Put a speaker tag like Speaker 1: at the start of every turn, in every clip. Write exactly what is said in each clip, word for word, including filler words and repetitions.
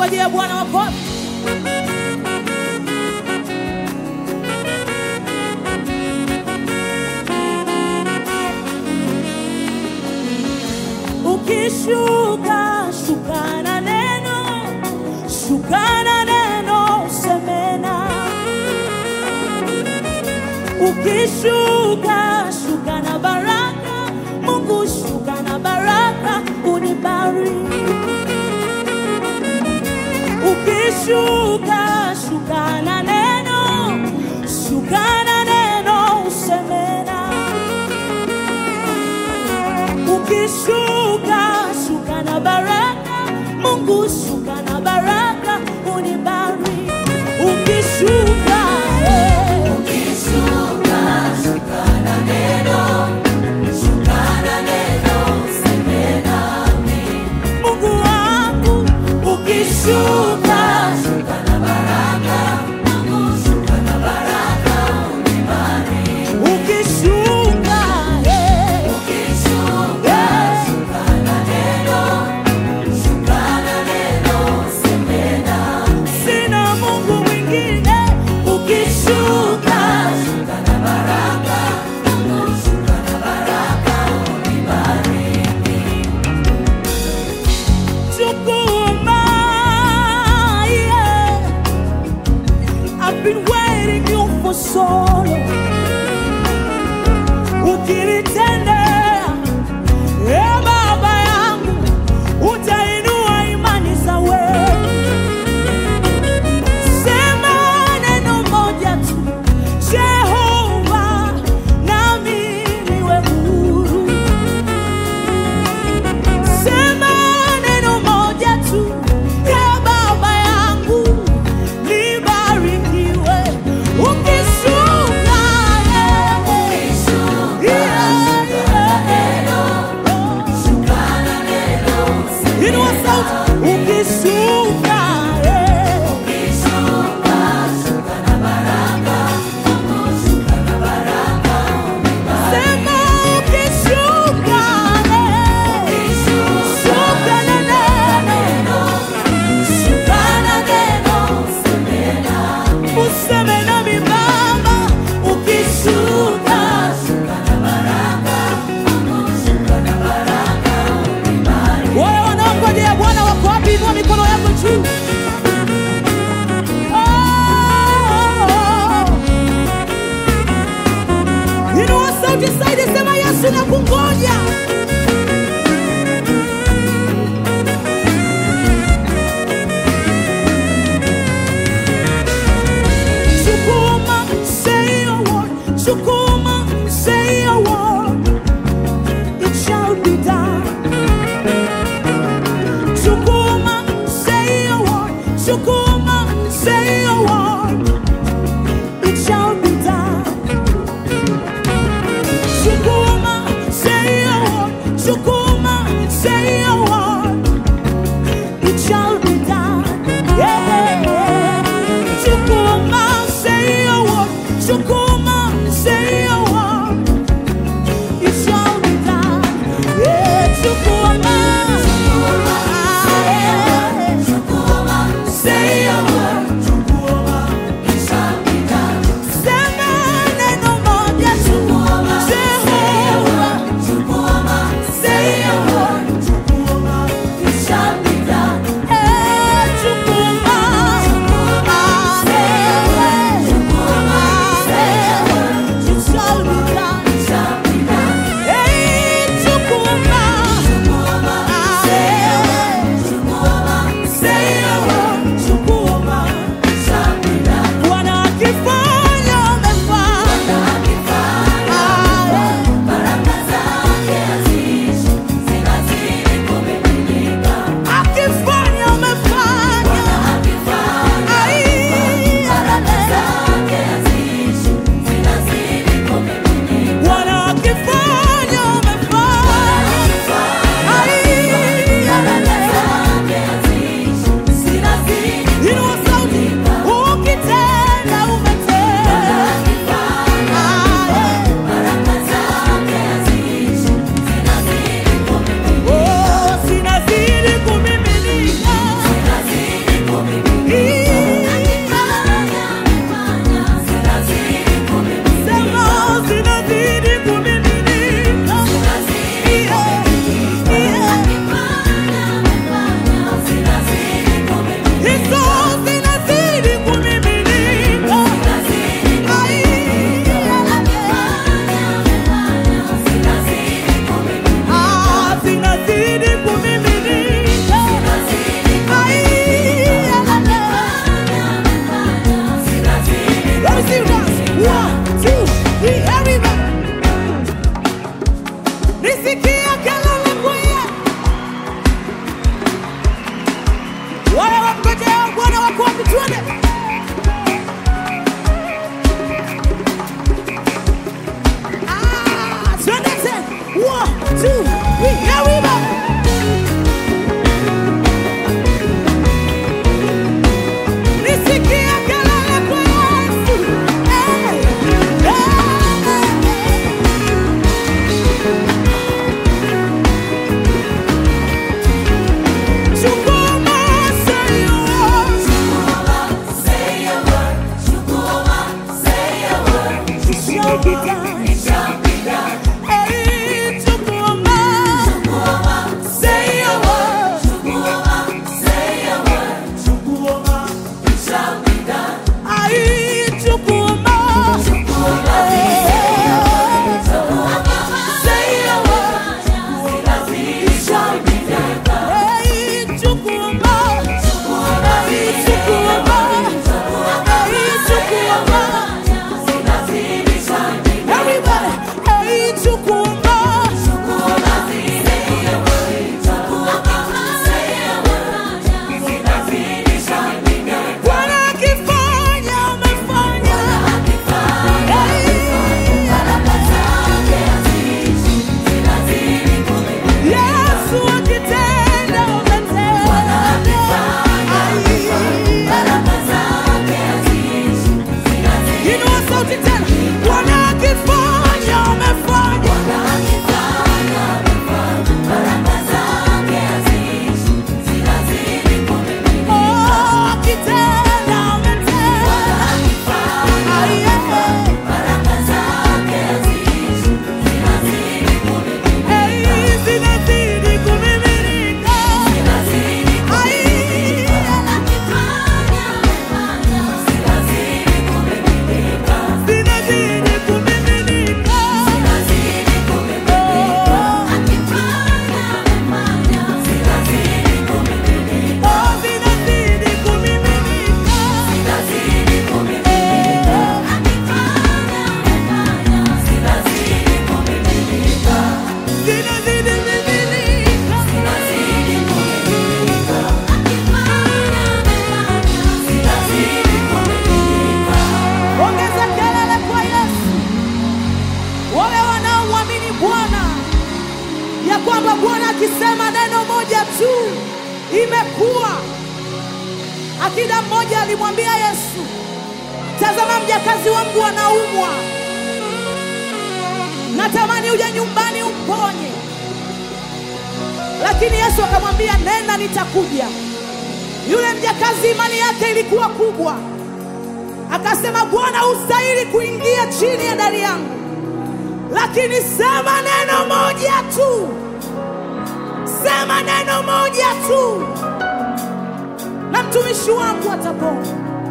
Speaker 1: wanaongojea Bwana wako. Ukishuka, shuka na neno, shuka na neno, semena. Ukishuka, shuka na baraka, Mungu shuka na baraka, unibariki. Ukishuka, shuka na neno, shuka na neno, semena. Ukishuka, shuka na baraka, Mungu shuka na baraka, unibariki. Ukishuka, eh. Ukishuka, shuka na neno, shuka na neno, semena mi. Mungu wangu, ukishuka, shuka na baraka, Mungu shuka na baraka, unibariki. Ukishuka, eh. Ukishuka, shuka na neno, shuka na neno, semena. Sina Mungu mwingine. Ukishuka, shuka na baraka, Mungu shuka na baraka, unibariki. Chukuma, yeah. I've been waiting you for so long. Ukinitendea, eh Baba yangu, utainua imani za wewe. Sema neno moja tu, Jehova, nami niwe huru. Sema neno moja tu, eh Baba yangu, nibarikiwe. Ukishuka, eh. Yeah, yeah. Inua sauti. Ukishuka, eh. Sema ukishuka, eh. Shuka na neno, shuka na neno, useme nami Baba. Ukishuka, wale wanaongojea Bwana wako wapi? Inua mikono yako juu. Oh, inua sauti zaidi, sema Yesu nakungoja. Shukuma, say your word. Shukuma, say your word. It shall be done. Shukuma, say your word. Shukuma, say your word. It shall be done. Shukuma, say your word. Shukuma, say your word. It shall be done. Yeah. Shukuma, say your word. Shukuma, say your word. It shall be done. Yeah. Shukuma. Say your word. Sema neno moja tu. Jehova. Say imekuwa. Akida mmoja alimwambia Yesu, tazama mjakazi wangu anaumwa, natamani uje nyumbani umponye. Lakini Yesu akamwambia, nenda, nitakuja. Yule mjakazi imani yake ilikuwa kubwa, akasema, Bwana ustahili kuingia chini ya dari yangu, lakini sema neno moja tu, sema neno moja tu, na mtumishi wangu atapona.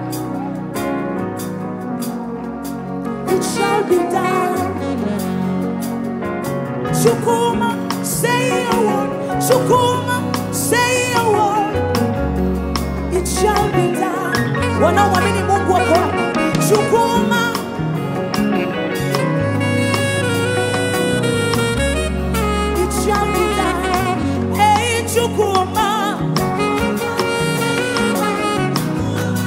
Speaker 1: It shall be done. Shukuma, say a word. Shukuma, say a word. It shall be done. Wanaomwamini Mungu wako hapa. Shukuma. It shall be done. Hey, shukuma.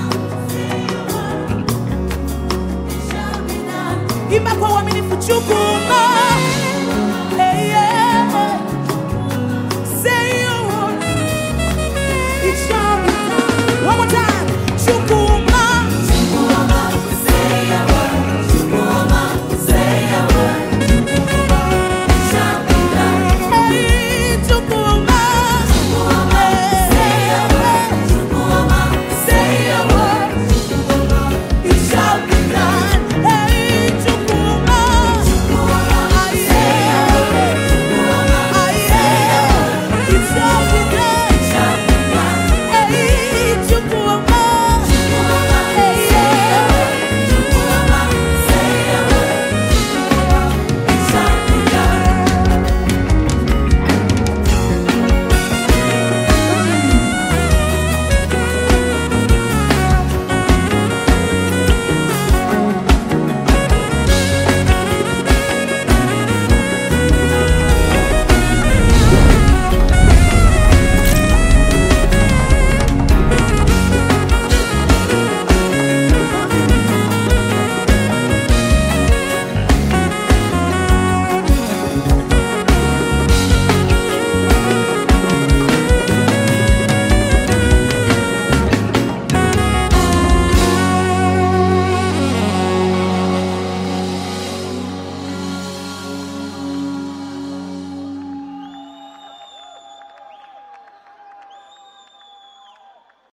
Speaker 1: Imba kwa uaminifu, shukuma.